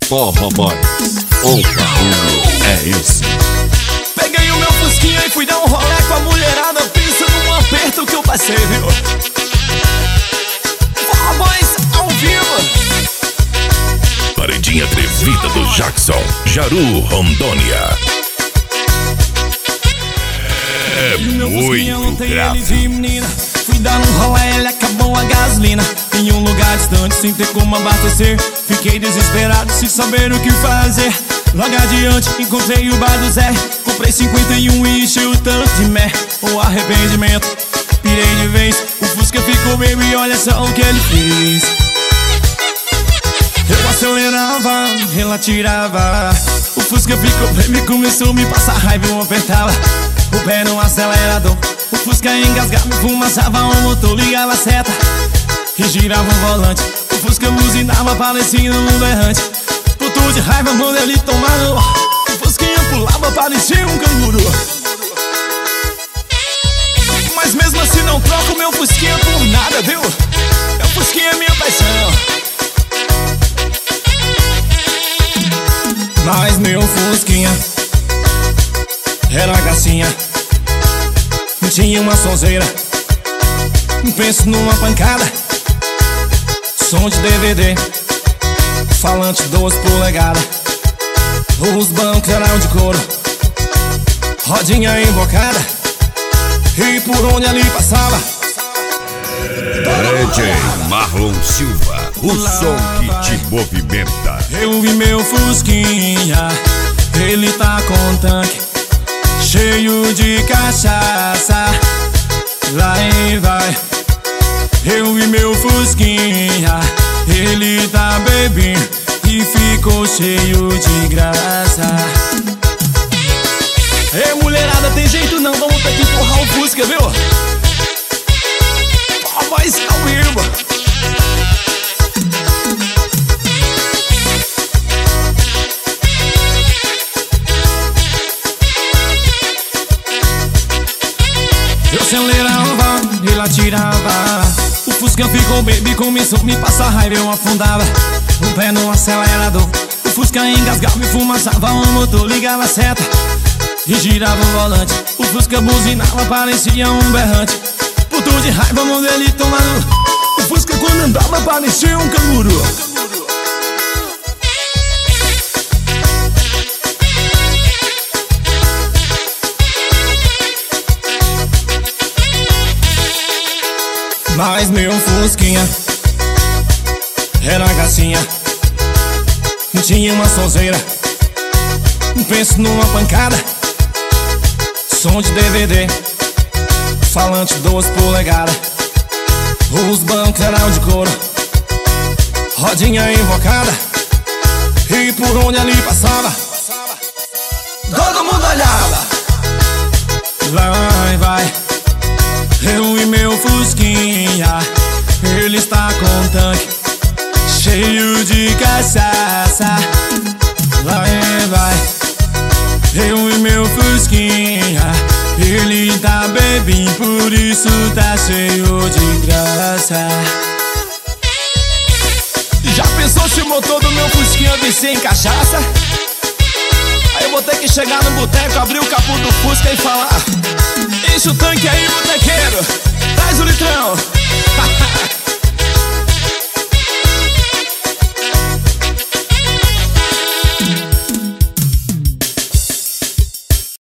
Toma, boy, o barulho é esse. Peguei o meu fusquinha e fui dar um rolê com a mulherada. Pensa num aperto que eu passei, viu? Boys ao vivo. Paredinha atrevida do Jackson, Jaru, Rondônia. É muito grave. Fui dar um rolê, ele acabou a gasolina em um lugar distante, sem ter como abastecer. Fiquei desesperado, sem saber o que fazer. Logo adiante, encontrei o bar do Zé. Comprei 51 e enchi o tanto de mé. O arrependimento, pirei de vez. O Fusca ficou bebo e olha só o que ele fez. Eu acelerava, ela tirava. O Fusca ficou bebo e começou a me passar raiva. Eu apertava o pé no acelerador. O Fusca engasgava, fumaçava o motor, ligava a seta e girava o volante. O Fusca buzinava, parecia um mundo errante. Puto de raiva, mano, ele tomando. O Fusquinha pulava, parecia um canguru. Mas mesmo assim não troco meu Fusquinha por nada, viu? Meu Fusquinha é minha paixão. Mas meu Fusquinha era a gracinha. Tinha uma sonzeira, penso numa pancada. Som de DVD, falante 12 polegadas. Os bancos eram de couro, rodinha invocada. E por onde ali passava DJ Marlon Silva, o som que te movimenta. eu vi meu Fusquinha, ele tá com tanque cheio de cachaça. Lá vai. Eu vi meu Fusquinha, ele tá bebinho e ficou cheio de graça. Ei, mulherada, tem jeito não, vamos ter que empurrar o Fusca, viu? Pô, vai ser ao vivo. Eu acelerava, ele atirava. O Fusca ficou bebo e começou a me passar raiva. Eu afundava o pé no acelerador. O Fusca engasgava e fumaçava o motor, ligava a seta e girava o volante. O Fusca buzinava, parecia um berrante. Puto de raiva, mão dele tomando. O Fusca quando andava parecia um canguru. Mas meu Fusquinha era a gracinha. Tinha uma sonzeira, penso numa pancada. Som de DVD, falante 12 polegadas. Os bancos eram de couro, rodinha invocada. E por onde ali passava todo mundo olhava. Vai. Eu e meu Fusquinha, ele está com tanque cheio de cachaça. Lá vai. Eu e meu Fusquinha, ele tá bebinho, por isso tá cheio de graça. Já pensou se o motor do meu Fusquinha descer em cachaça? Aí eu vou ter que chegar no boteco, abrir o capô do Fusca e falar: enche o tanque aí, botequeiro, traz o litrão.